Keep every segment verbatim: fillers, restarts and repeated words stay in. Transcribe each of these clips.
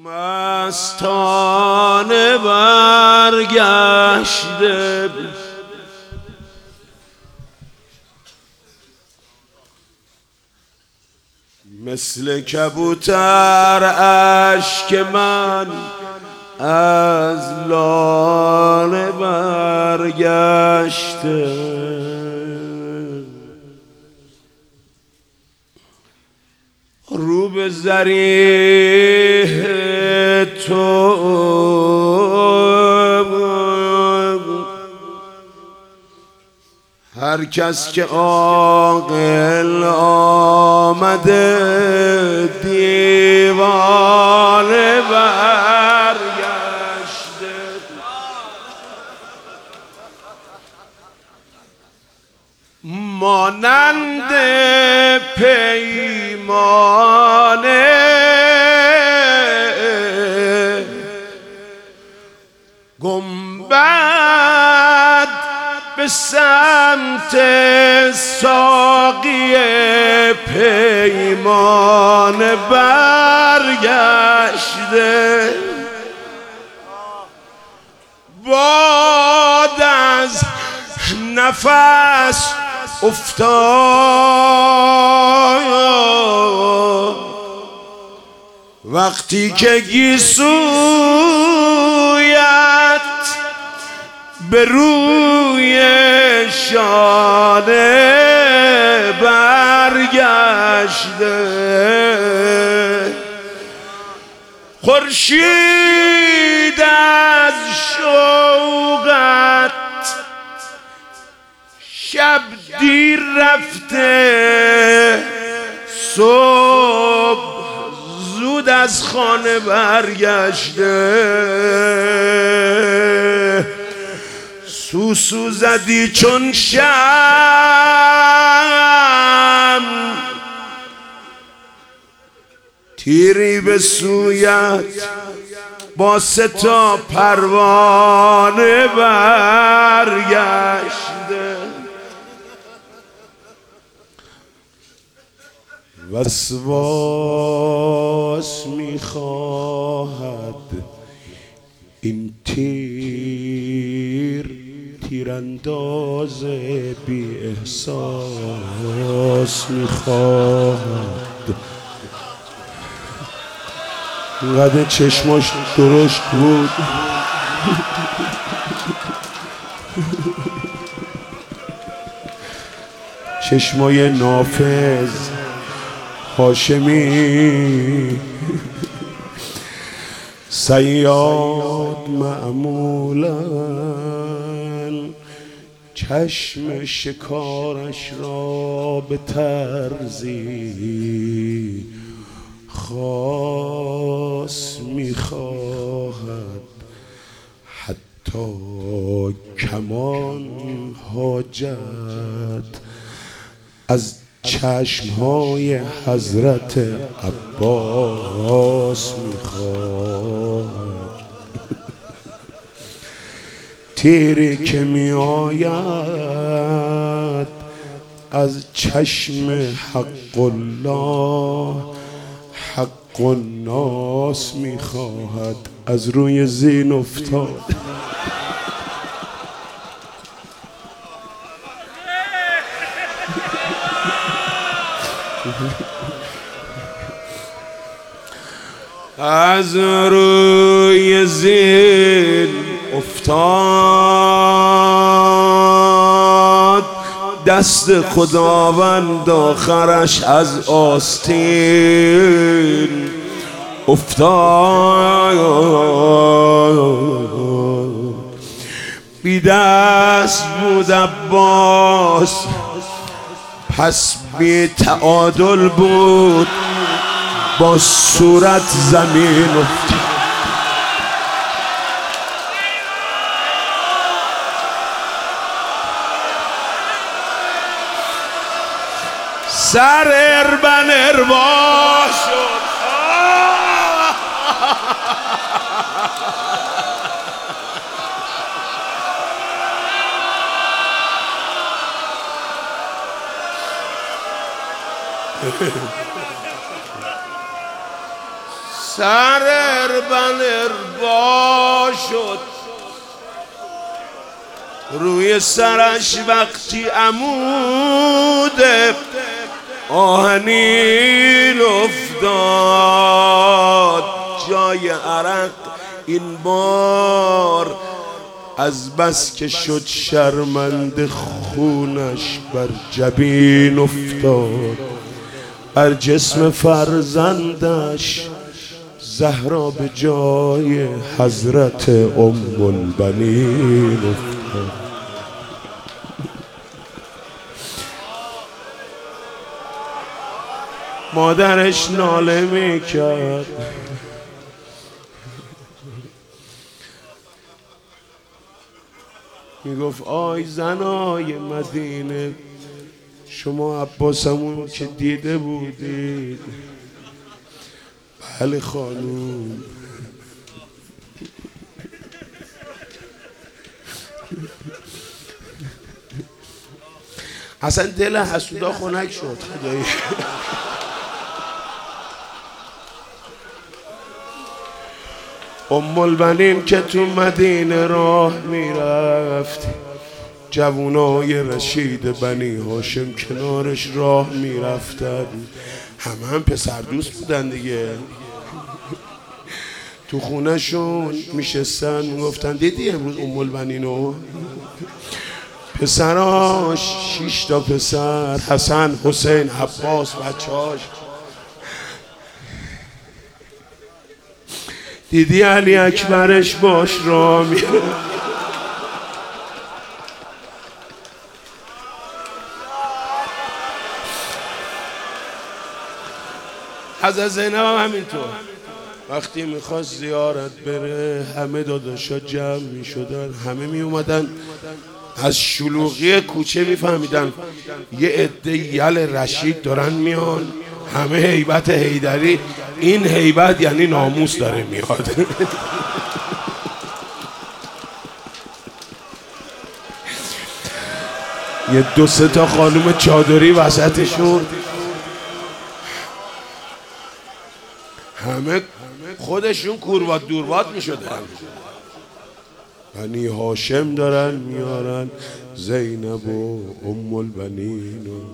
مستانه برگشته مثل کبوتر اشک من از لاله برگشته رو به ضریح تو هر کس که عاقل آمده دیوانه برگشته مانند پیمانه گنبد به سمت ساقی پیمانه برگشته باد از نفس افتاد وقتی که گیسویت به روی شانه برگشته خورشید از شوقت شب دیر رفته صبح زود از خانه برگشته سوسو زدی چون شم تیری به سویت با سه تا پروانه برگشته وسواس میخواهد این تیر تیرانداز بی احساس میخواهد اینقدر چشماش درشت بود چشمای نافذ هاشمی صیاد معمولا چشم شکارش را به طرزی خاص میخواهد حتی کمان حاجت از چشمهای حضرت عباس میخواهد تیری که می آید از چشم حق الله حق الناس میخواهد از روی زین افتاد از روی زین افتاد دست خداوند آخرش از آستین افتاد بی دست بود عباس پس بی تعادل بود با صورت زمین افتاد سر اربن اروا شد سر اربن اربا شد، روی سرش وقتی عمود آهنین افتاد، جای عرق این بار از بس که شد شرمنده خونش بر جبین افتاد، بر جسم فرزندش زهرا به جای حضرت ام البنین افتاد. مادرش ناله میکرد، میگفت آی زنای مدینه، شما عباسمون که دیده بودید؟ بله خانوم. اصلا دل حسودا خنک شد خدایی. ام البنین که تو مدینه راه میرفت، جوانای رشید بنی هاشم کنارش راه میرفتن، همه هم پسر دوست بودن دیگه. تو خونه شون میشستن میگفتن دیدی امروز ام البنینو؟ پسراش شش تا پسر، حسن، حسین، عباس، بچهاش. دیدی علی اکبرش باش راه میره. حضرت زینب هم همینطور وقتی میخواست زیارت بره، همه داداشا جمع میشدن، همه میومدن، از شلوغی کوچه میفهمیدن یه عده یل رشید دارن میان، همه هیبت حیدری. این هیبت یعنی ناموس داره میاد. یه دو سه تا خانوم چادری وسطشون، همه خودشون کوروات دوروات میشدن. بنی هاشم دارن میارن زینب و ام البنین و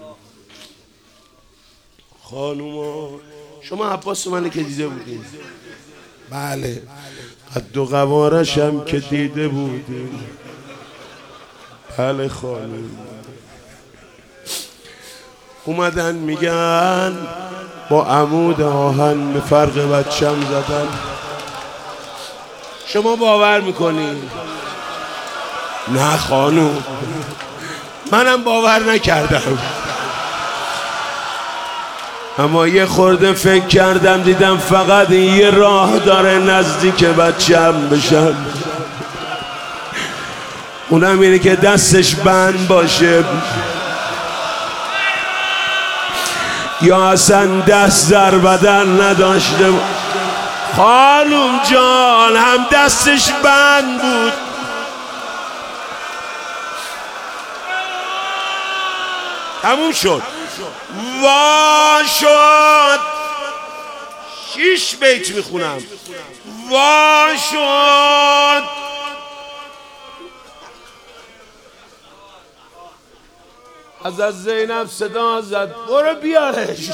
خانوما. شما عباس منو که دیده بودین؟ بله. قد و قوارش هم که دیده بودین؟ بله خانوم. اومدن میگن با عمود آهن به فرق بچم زدن. شما باور میکنین؟ نه خانوم، منم باور نکردم، اما یه خورده فکر کردم، دیدم فقط این یه راه داره نزدیک بچم بشم، اونم اینه که دستش بند باشه یا اصلا دست در بدن نداشته. خانوم جان هم دستش بند بود، تموم شد. وا شد. شیش بیت میخونم. وا شد. حضرت زینب صدا زد برو بیارش.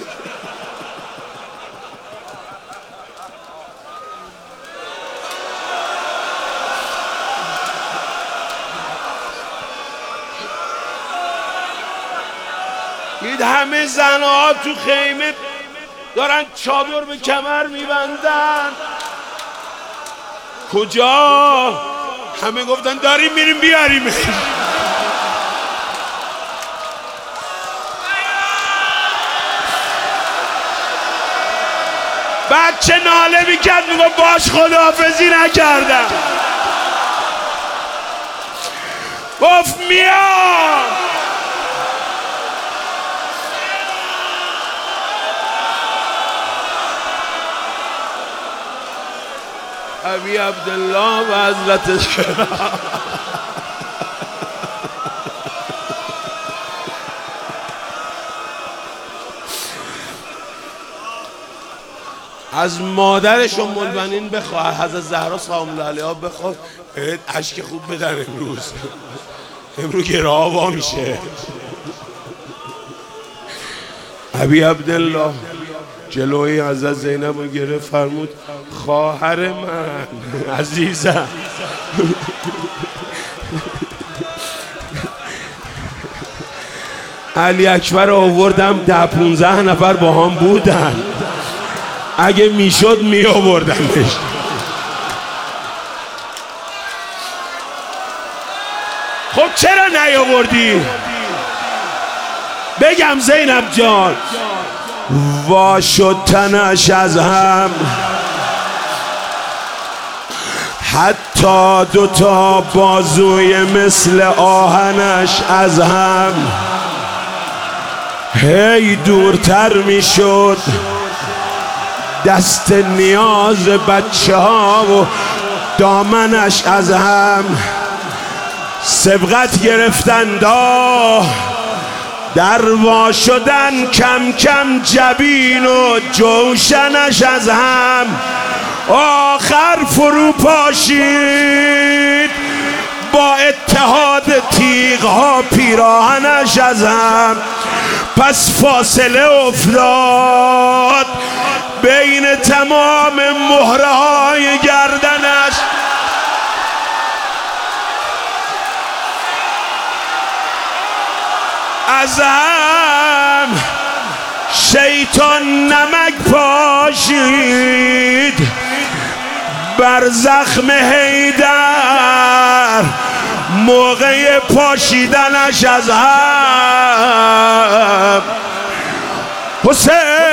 دید همه زنها تو خیمه دارن چادر به کمر میبندن. کجا؟ همه گفتن داریم میریم بیاریم. بچه ناله میکرد میگفت باش خداحافظی نکردم. گفت میام. ابی عبدالله و حضرت از مادرش ام البنین بخواه، حضرت زهرا سلام الله علیها بخواه اشک خوب بدن. امروز امروز گراه وا میشه. ابی عبدالله جلوی حضرت زینب رو گرفت، فرمود خواهر من عزیزم. علی اکبر آوردم، ده پونزه نفر با هم بودن، اگه میشد می آوردمش. خب چرا نیاوردی؟ بگم زینب جان وا شد تنش از هم، حتی دوتا بازوی مثل آهنش از هم، هی دورتر می شد دست نیاز بچه ها و دامنش از هم. سبقت گرفتن دا در وا شدن کم کم جبین و جوشنش از هم، آخر فرو پاشید با اتحاد تیغ ها پیراهنش از هم. پس فاصله افتاد بین تمام مهره های گردنش. از هم شیطان نمک پاشید بر زخم حیدر، موقع پاشیدنش از هم حسین